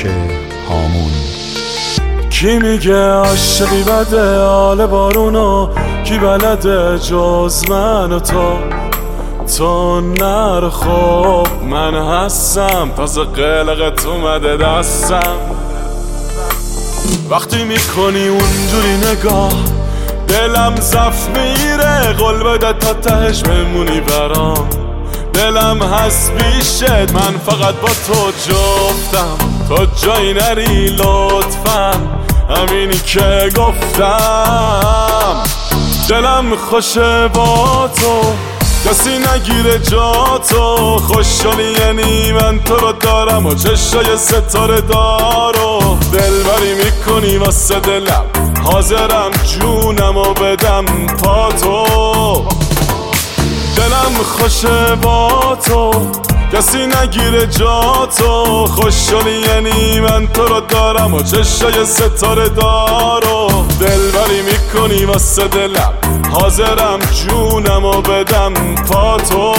آتش هامون. کی میگه عاشقی بده حال بارونو، کی بلده جز من و تو نر خب من هستم، تازه قلقت اومده دستم. وقتی میکنی اونجوری نگاه دلم زف میره، قول بده تا تهش بمونی برام، دلم هست بیشت، من فقط با تو جفتم، تو جایی نری لطفا، همینی که گفتم. دلم خوشه با تو، کسی نگیره جا تو، خوشحالی یعنی من تو رو دارم و چشای ستاره دارو، دلبری میکنی واسه دلم، حاضرم جونم و بدم پا تو. دلم خوشه با تو، کسی نگیره جا تو، خوشحالی یعنی من تو رو دارم و چشای ستاره دارو، دلبری میکنی واسه دلم، حاضرم جونم و بدم پا تو.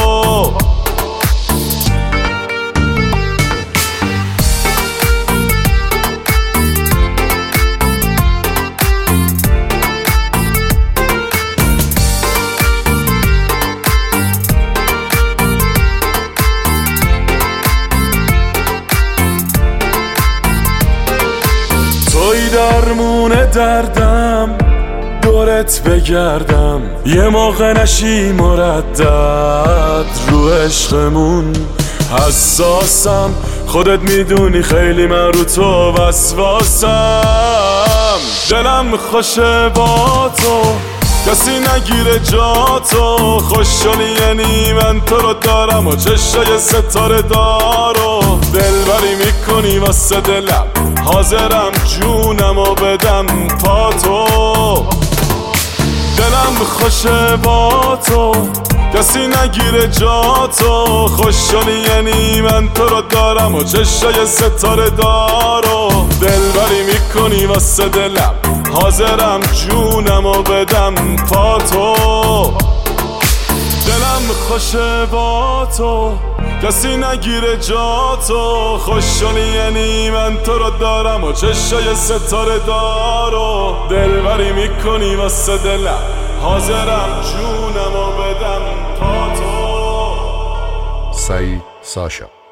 توی درمون دردم، دورت بگردم، یه موقع نشی مردد رو عشقمون. حساسم خودت میدونی، خیلی من رو تو وسواسم. دلم خوشه با تو، کسی نگیره جا تو، خوشحالی یعنی من تو رو دارم و چشای ستاره دارو، دلبری میکنی واسه دلم، حاضرم جونم و بدم پا تو. دلم خوشه با تو، کسی نگیره جا تو، خوشحالی یعنی من تو رو دارم و چشای ستاره دارو، دلبری میکنی واسه دلم، حاضرم جونم و بدم پا تو. دلم خوشه با تو، کسی نگیره جا تو، خوشحالی یعنی من تو رو دارم و چشای ستاره دارو، دلبری میکنی واسه دلم، حاضرم جونم و بدم پا تو. سعید ساشا.